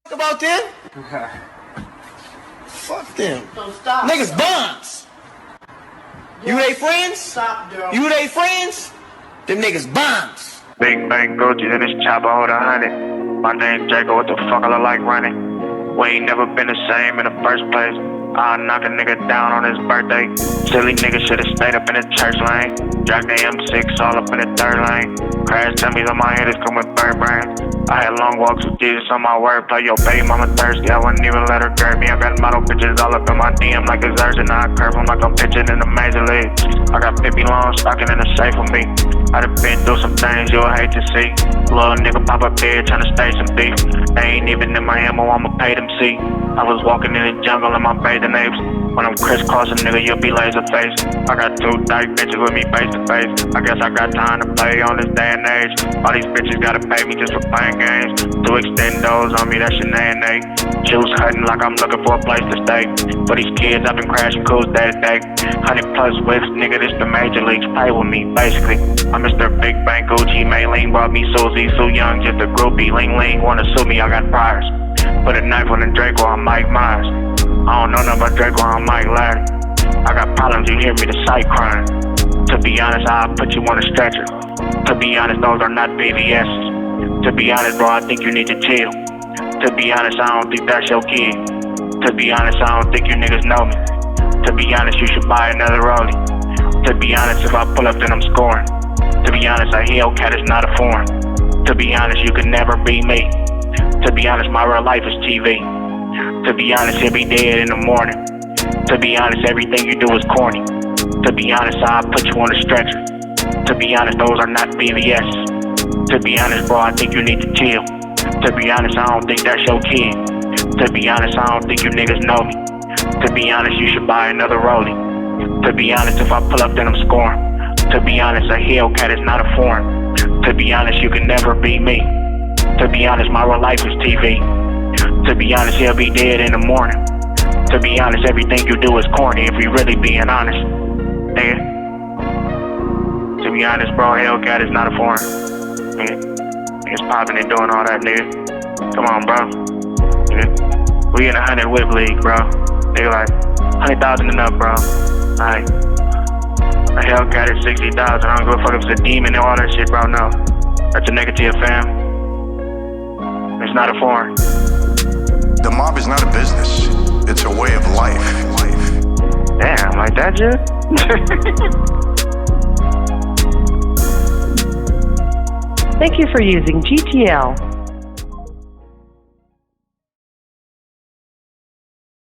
about them. Fuck them. So stop. Niggas bums. You they friends? Stop, girl. You they friends? Them niggas bums. Big bang Gucci in this chopper, hold 100. My name's Jacob, what the fuck I look like running? We ain't never been the same in the first place. I'll knock a nigga down on his birthday. Silly nigga should've stayed up in the church lane. Jack the M6 all up in the third lane. Crash dummies on my head is come with bird brains. I had long walks with Jesus on my wordplay. Yo, baby mama thirsty, I wouldn't even let her grab me. I got model bitches all up in my DM like it's urgent. I curve them like I'm pitching in the major league. I got 50 long stocking in the safe with me. I done been through some things you'll hate to see. Little nigga pop up there tryna stay some beef. They ain't even in my ammo, I'ma pay them see. I was walking in the jungle in my bathing apes. When I'm crisscrossing, nigga, you'll be laser faced. I got 2 dyke bitches with me face to face. I guess I got time to play on this day and age. All these bitches gotta pay me just for playing games. 2 extendos on me, that's your nay and nay. Juice hurting like I'm looking for a place to stay. For these kids, I've been crashing cools day to day. 100 plus whips, nigga, this the major leagues. Play with me, basically. I'm Mr. Big Bang Gucci. Maylene brought me Susie. Sue Young, just a groupie. Ling Ling wanna sue me, I got priors. Put a knife on the Draco, I'm Mike Myers. I don't know nothing about Draco, I'm Mike Larry. I got problems, you hear me, the sight crying. To be honest, I'll put you on a stretcher. To be honest, those are not BBS's. To be honest, bro, I think you need to chill. To be honest, I don't think that's your kid. To be honest, I don't think you niggas know me. To be honest, you should buy another rollie. To be honest, if I pull up, then I'm scoring. To be honest, a Hellcat is not a foreign. To be honest, you can never be me. To be honest, my real life is TV. To be honest, he'll be dead in the morning. To be honest, everything you do is corny. To be honest, I'll put you on a stretcher. To be honest, those are not BBS. To be honest, bro, I think you need to chill. To be honest, I don't think that's your kid. To be honest, I don't think you niggas know me. To be honest, you should buy another rollie. To be honest, if I pull up, then I'm scoring. To be honest, a Hellcat is not a foreign. To be honest, you can never be me. To be honest, my real life is TV. To be honest, he'll be dead in the morning. To be honest, everything you do is corny if we really being honest. Nigga. To be honest, bro, Hellcat is not a foreign. Niggas popping and doing all that, nigga. Come on, bro. Nigga. We in a 100 whip league, bro. Nigga, like 100,000 and up, bro. Like, a Hellcat is 60,000. I don't give a fuck if it's a demon and all that shit, bro. No. That's a negative, fam. It's not a foreign. The mob is not a business. It's a way of life. Damn, like that, Jud? Thank you for using GTL.